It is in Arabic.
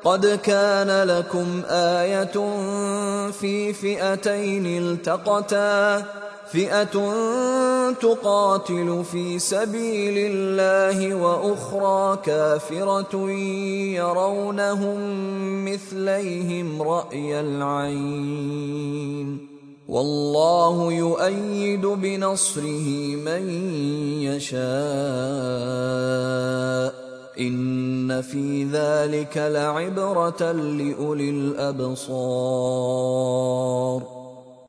قد كان لكم آية في فئتين التقتا فئة تقاتل في سبيل الله وأخرى كافرة يرونهم مثليهم رأي العين والله يؤيد بنصره من يشاء إن في ذلك لعبرة لأولي الأبصار.